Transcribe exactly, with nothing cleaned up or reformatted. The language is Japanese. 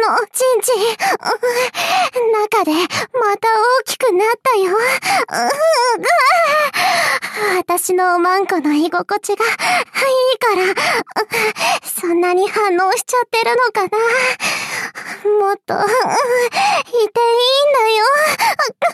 の、チンチン。中で、また大きくなったよ。私のおまんこの居心地が、いいから、そんなに反応しちゃってるのかな。もっと、いていいんだよ。